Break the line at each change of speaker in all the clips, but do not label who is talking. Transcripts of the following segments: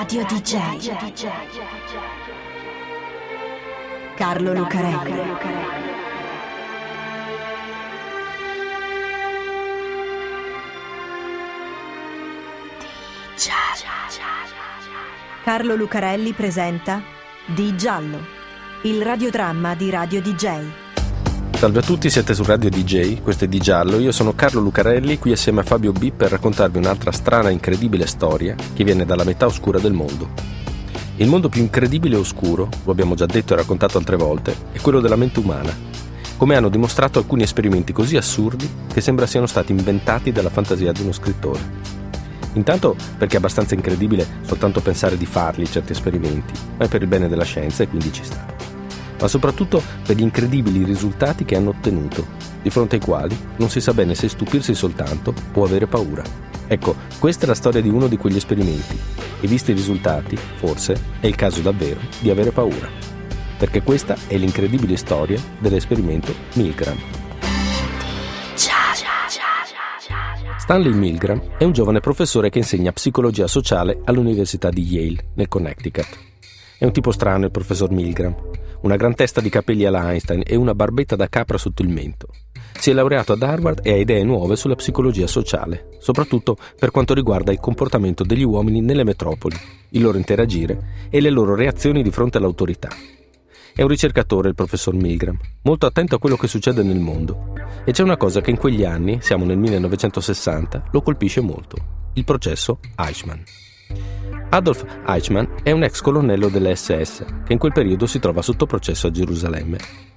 Radio DJ. Carlo Lucarelli. Carlo Lucarelli presenta Di Giallo, il radiodramma di Radio DJ.
Salve a tutti, siete su Radio DJ, questo è Di Giallo, io sono Carlo Lucarelli, qui assieme a Fabio B per raccontarvi un'altra strana e incredibile storia che viene dalla metà oscura del mondo. Il mondo più incredibile e oscuro, lo abbiamo già detto e raccontato altre volte, è quello della mente umana, come hanno dimostrato alcuni esperimenti così assurdi che sembra siano stati inventati dalla fantasia di uno scrittore. Intanto perché è abbastanza incredibile soltanto pensare di farli certi esperimenti, ma è per il bene della scienza e quindi ci sta. Ma soprattutto per gli incredibili risultati che hanno ottenuto, di fronte ai quali non si sa bene se stupirsi soltanto o avere paura. Ecco, questa è la storia di uno di quegli esperimenti, e visti i risultati, forse è il caso davvero di avere paura. Perché questa è l'incredibile storia dell'esperimento Milgram. Stanley Milgram è un giovane professore che insegna psicologia sociale all'Università di Yale, nel Connecticut. È un tipo strano il professor Milgram, una gran testa di capelli alla Einstein e una barbetta da capra sotto il mento. Si è laureato ad Harvard e ha idee nuove sulla psicologia sociale, soprattutto per quanto riguarda il comportamento degli uomini nelle metropoli, il loro interagire e le loro reazioni di fronte all'autorità. È un ricercatore il professor Milgram, molto attento a quello che succede nel mondo. E c'è una cosa che in quegli anni, siamo nel 1960, lo colpisce molto: il processo Eichmann. Adolf Eichmann è un ex colonnello dell'SS che in quel periodo si trova sotto processo a Gerusalemme.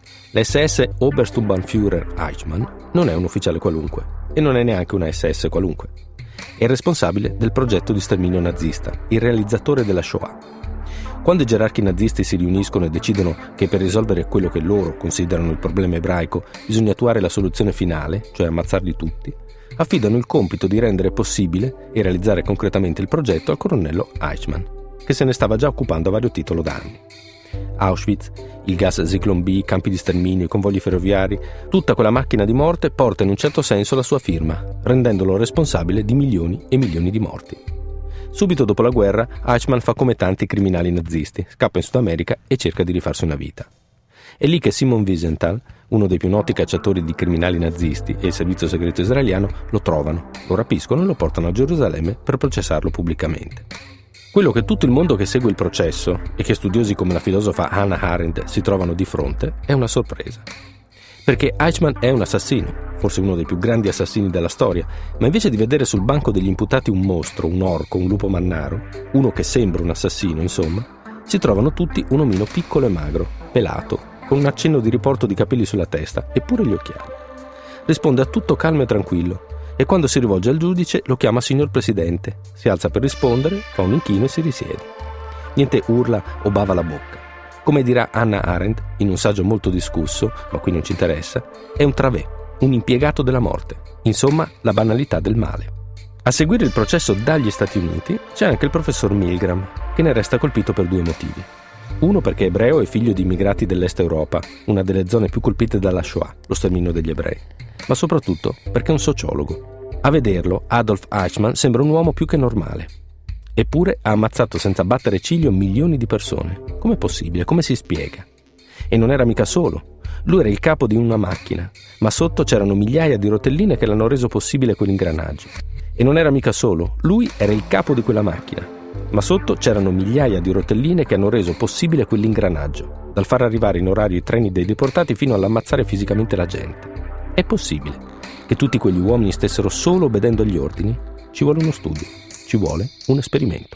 L'SS Obersturmbannführer Eichmann non è un ufficiale qualunque e non è neanche una SS qualunque. È il responsabile del progetto di sterminio nazista, il realizzatore della Shoah. Quando i gerarchi nazisti si riuniscono e decidono che per risolvere quello che loro considerano il problema ebraico bisogna attuare la soluzione finale, cioè ammazzarli tutti, affidano il compito di rendere possibile e realizzare concretamente il progetto al colonnello Eichmann, che se ne stava già occupando a vario titolo da anni. Auschwitz, il gas Zyklon B, i campi di sterminio, i convogli ferroviari, tutta quella macchina di morte porta in un certo senso la sua firma, rendendolo responsabile di milioni e milioni di morti. Subito dopo la guerra, Eichmann fa come tanti criminali nazisti, scappa in Sud America e cerca di rifarsi una vita. È lì che Simon Wiesenthal, uno dei più noti cacciatori di criminali nazisti e il servizio segreto israeliano, lo trovano, lo rapiscono e lo portano a Gerusalemme per processarlo pubblicamente. Quello che tutto il mondo che segue il processo e che studiosi come la filosofa Hannah Arendt si trovano di fronte è una sorpresa. Perché Eichmann è un assassino, forse uno dei più grandi assassini della storia, ma invece di vedere sul banco degli imputati un mostro, un orco, un lupo mannaro, uno che sembra un assassino, insomma, si trovano tutti un omino piccolo e magro, pelato, con un accenno di riporto di capelli sulla testa e pure gli occhiali. Risponde a tutto calmo e tranquillo e quando si rivolge al giudice lo chiama signor Presidente, si alza per rispondere, fa un inchino e si risiede. Niente urla o bava la bocca. Come dirà Hannah Arendt in un saggio molto discusso, ma qui non ci interessa, è un travè, un impiegato della morte, insomma la banalità del male. A seguire il processo dagli Stati Uniti c'è anche il professor Milgram, che ne resta colpito per due motivi. Uno perché è ebreo e figlio di immigrati dell'Est Europa, una delle zone più colpite dalla Shoah, lo sterminio degli ebrei, ma soprattutto perché è un sociologo. A vederlo, Adolf Eichmann sembra un uomo più che normale. Eppure ha ammazzato senza battere ciglio milioni di persone. Com'è possibile? Come si spiega? E non era mica solo. Lui era il capo di una macchina, ma sotto c'erano migliaia di rotelline che l'hanno reso possibile quell'ingranaggio. E non era mica solo. Lui era il capo di quella macchina, ma sotto c'erano migliaia di rotelline che hanno reso possibile quell'ingranaggio, dal far arrivare in orario i treni dei deportati fino all'ammazzare fisicamente la gente. È possibile che tutti quegli uomini stessero solo obbedendo agli ordini? Ci vuole uno studio. Ci vuole un esperimento.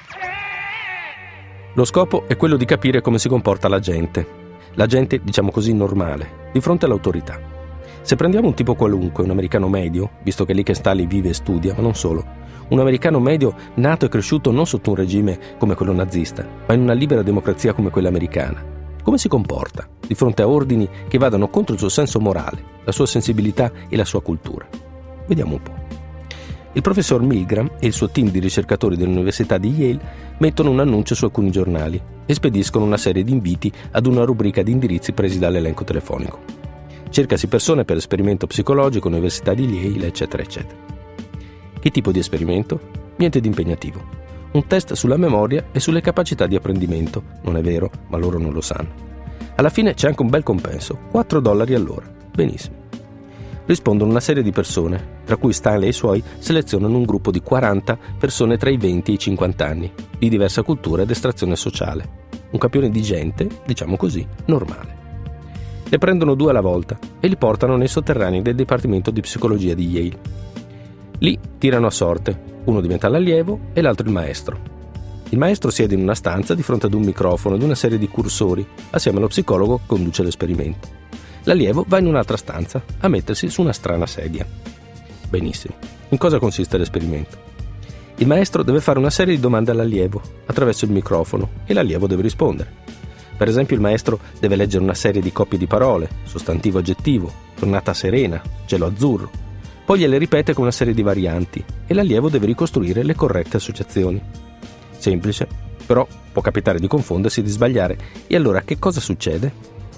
Lo scopo è quello di capire come si comporta la gente, diciamo così normale, di fronte all'autorità. Se prendiamo un tipo qualunque, un americano medio, visto che lì che Stanley vive e studia, ma non solo, un americano medio nato e cresciuto non sotto un regime come quello nazista, ma in una libera democrazia come quella americana, come si comporta di fronte a ordini che vadano contro il suo senso morale, la sua sensibilità e la sua cultura? Vediamo un po'. Il professor Milgram e il suo team di ricercatori dell'Università di Yale mettono un annuncio su alcuni giornali e spediscono una serie di inviti ad una rubrica di indirizzi presi dall'elenco telefonico. Cercasi persone per esperimento psicologico, Università di Yale, eccetera, eccetera. Che tipo di esperimento? Niente di impegnativo. un test sulla memoria e sulle capacità di apprendimento. Non è vero, ma loro non lo sanno. Alla fine c'è anche un bel compenso, $4 all'ora. Benissimo. Rispondono una serie di persone, tra cui Stanley e i suoi selezionano un gruppo di 40 persone tra i 20 e i 50 anni, di diversa cultura ed estrazione sociale. Un campione di gente, diciamo così, normale. Ne prendono 2 alla volta e li portano nei sotterranei del Dipartimento di Psicologia di Yale. Lì tirano a sorte, uno diventa l'allievo e l'altro il maestro. Il maestro siede in una stanza di fronte ad un microfono ed una serie di cursori, assieme allo psicologo che conduce l'esperimento. L'allievo va in un'altra stanza a mettersi su una strana sedia. Benissimo. In cosa consiste l'esperimento? Il maestro deve fare una serie di domande all'allievo attraverso il microfono e l'allievo deve rispondere. Per esempio il maestro deve leggere una serie di coppie di parole, sostantivo aggettivo, giornata serena, cielo azzurro. Poi gliele ripete con una serie di varianti e l'allievo deve ricostruire le corrette associazioni. Semplice, però può capitare di confondersi e di sbagliare. E allora che cosa succede?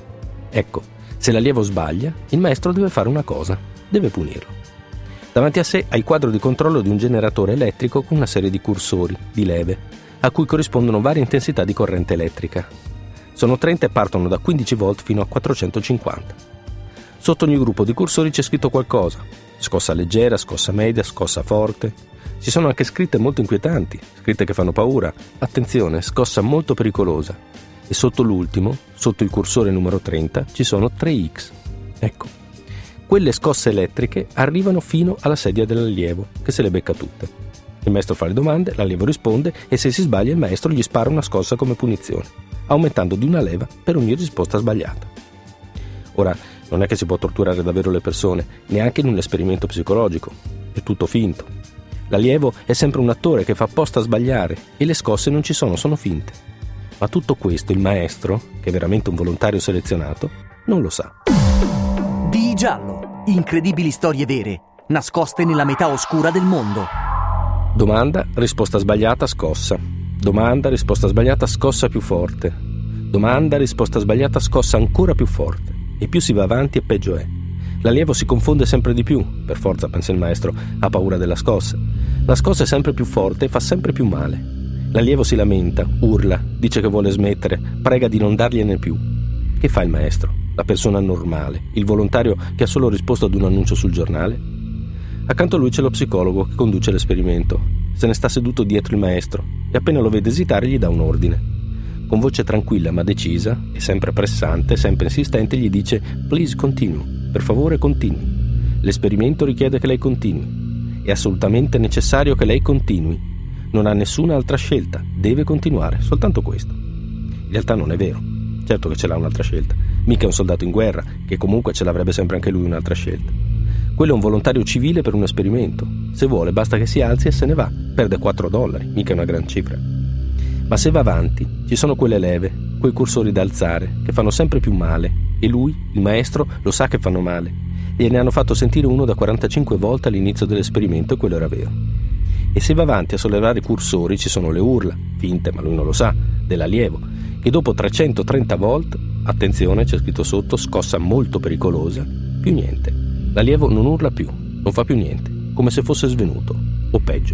Ecco, se l'allievo sbaglia, il maestro deve fare una cosa, deve punirlo. Davanti a sé ha il quadro di controllo di un generatore elettrico con una serie di cursori, di leve, a cui corrispondono varie intensità di corrente elettrica. Sono 30 e partono da 15 volt fino a 450. Sotto ogni gruppo di cursori c'è scritto qualcosa: scossa leggera, scossa media, scossa forte. Ci sono anche scritte molto inquietanti, scritte che fanno paura. Attenzione, scossa molto pericolosa. E sotto l'ultimo, sotto il cursore numero 30, ci sono 3X. Ecco, quelle scosse elettriche arrivano fino alla sedia dell'allievo, che se le becca tutte. Il maestro fa le domande, l'allievo risponde e se si sbaglia il maestro gli spara una scossa come punizione, aumentando di una leva per ogni risposta sbagliata. Ora, non è che si può torturare davvero le persone, neanche in un esperimento psicologico. È tutto finto. L'allievo è sempre un attore che fa apposta a sbagliare e le scosse non ci sono finte. Ma tutto questo il maestro, che è veramente un volontario selezionato, non lo sa.
Di Giallo. Incredibili storie vere, nascoste nella metà oscura del mondo.
Domanda, risposta sbagliata, scossa. Domanda, risposta sbagliata, scossa più forte. Domanda, risposta sbagliata, scossa ancora più forte. E più si va avanti e peggio è. L'allievo si confonde sempre di più, per forza, pensa il maestro, ha paura della scossa. La scossa è sempre più forte e fa sempre più male. L'allievo si lamenta, urla, dice che vuole smettere, prega di non dargliene più. Che fa il maestro, la persona normale, il volontario che ha solo risposto ad un annuncio sul giornale? Accanto a lui c'è lo psicologo che conduce l'esperimento. Se ne sta seduto dietro il maestro e appena lo vede esitare gli dà un ordine. Con voce tranquilla ma decisa e sempre pressante, sempre insistente gli dice «Please continue», per favore continui. L'esperimento richiede che lei continui. È assolutamente necessario che lei continui. Non ha nessuna altra scelta, deve continuare, soltanto questo. In realtà non è vero, certo che ce l'ha un'altra scelta, mica è un soldato in guerra, che comunque ce l'avrebbe sempre anche lui un'altra scelta. Quello è un volontario civile per un esperimento, se vuole basta che si alzi e se ne va, perde $4, mica è una gran cifra. Ma se va avanti, ci sono quelle leve, quei cursori da alzare, che fanno sempre più male, e lui, il maestro, lo sa che fanno male, gliene hanno fatto sentire uno da 45 volte all'inizio dell'esperimento e quello era vero. E se va avanti a sollevare i cursori ci sono le urla, finte ma lui non lo sa, dell'allievo, che dopo 330 volt, attenzione c'è scritto sotto, scossa molto pericolosa, più niente. L'allievo non urla più, non fa più niente, come se fosse svenuto, o peggio.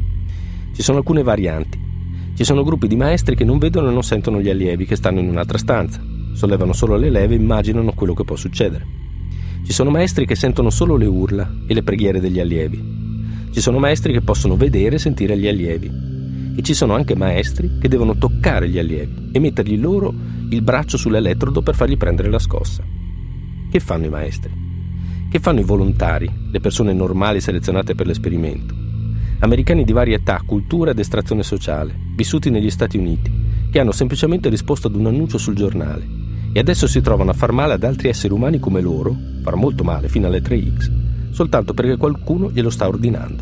Ci sono alcune varianti. Ci sono gruppi di maestri che non vedono e non sentono gli allievi che stanno in un'altra stanza, sollevano solo le leve e immaginano quello che può succedere. Ci sono maestri che sentono solo le urla e le preghiere degli allievi. Ci sono maestri che possono vedere e sentire gli allievi. E ci sono anche maestri che devono toccare gli allievi e mettergli loro il braccio sull'elettrodo per fargli prendere la scossa. Che fanno i maestri? Che fanno i volontari, le persone normali selezionate per l'esperimento? Americani di varia età, cultura ed estrazione sociale, vissuti negli Stati Uniti, che hanno semplicemente risposto ad un annuncio sul giornale e adesso si trovano a far male ad altri esseri umani come loro, far molto male fino alle 3X, soltanto perché qualcuno glielo sta ordinando.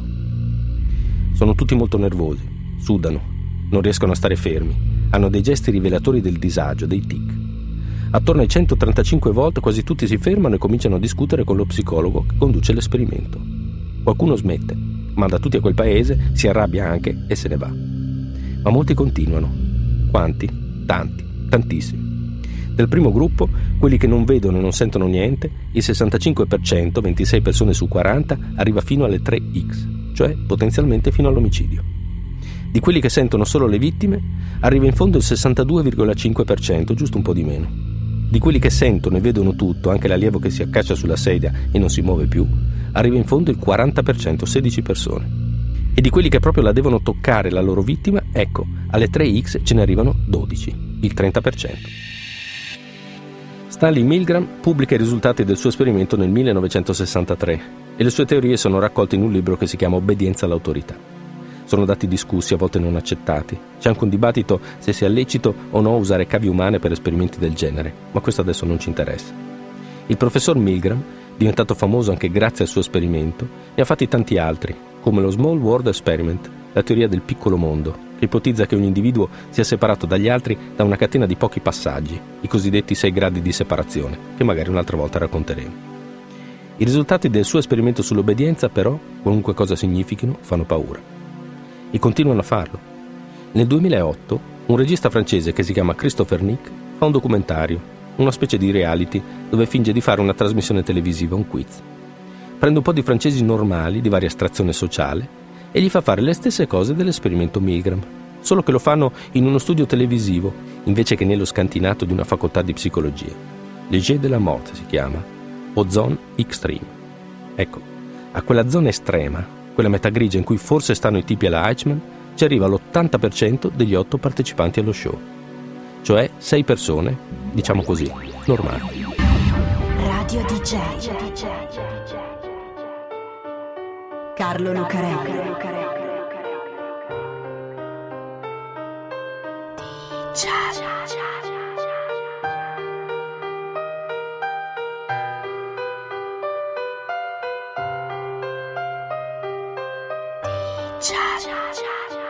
Sono tutti molto nervosi, sudano, non riescono a stare fermi, hanno dei gesti rivelatori del disagio, dei tic. Attorno ai 135 volt quasi tutti si fermano e cominciano a discutere con lo psicologo che conduce l'esperimento. Qualcuno smette, manda tutti a quel paese, si arrabbia anche e se ne va. Ma molti continuano. Quanti? Tanti, tantissimi. Del primo gruppo, quelli che non vedono e non sentono niente, il 65%, 26 persone su 40, arriva fino alle 3X, cioè potenzialmente fino all'omicidio. Di quelli che sentono solo le vittime, arriva in fondo il 62,5%, giusto un po' di meno. Di quelli che sentono e vedono tutto, anche l'allievo che si accascia sulla sedia e non si muove più, arriva in fondo il 40%, 16 persone. E di quelli che proprio la devono toccare la loro vittima, ecco, alle 3X ce ne arrivano 12, il 30%. Stanley Milgram pubblica i risultati del suo esperimento nel 1963 e le sue teorie sono raccolte in un libro che si chiama Obbedienza all'autorità. Sono dati discussi, a volte non accettati. C'è anche un dibattito se sia lecito o no usare cavie umane per esperimenti del genere, ma questo adesso non ci interessa. Il professor Milgram, diventato famoso anche grazie al suo esperimento, ne ha fatti tanti altri, come lo Small World Experiment, la teoria del piccolo mondo, che ipotizza che un individuo sia separato dagli altri da una catena di pochi passaggi, i cosiddetti 6 gradi di separazione, che magari un'altra volta racconteremo. I risultati del suo esperimento sull'obbedienza, però, qualunque cosa significhino, fanno paura. E continuano a farlo. Nel 2008, un regista francese che si chiama Christopher Nick fa un documentario, una specie di reality, dove finge di fare una trasmissione televisiva, un quiz. Prende un po' di francesi normali, di varia estrazione sociale, e gli fa fare le stesse cose dell'esperimento Milgram, solo che lo fanno in uno studio televisivo, invece che nello scantinato di una facoltà di psicologia. Le Jeux de la Mort si chiama, o Zone Extreme. Ecco, a quella zona estrema, quella metà grigia in cui forse stanno i tipi alla Eichmann, ci arriva l'80% degli 8 partecipanti allo show. Cioè 6 persone, diciamo così, normali.
Radio DJ. Carlo Lucarelli. DJ.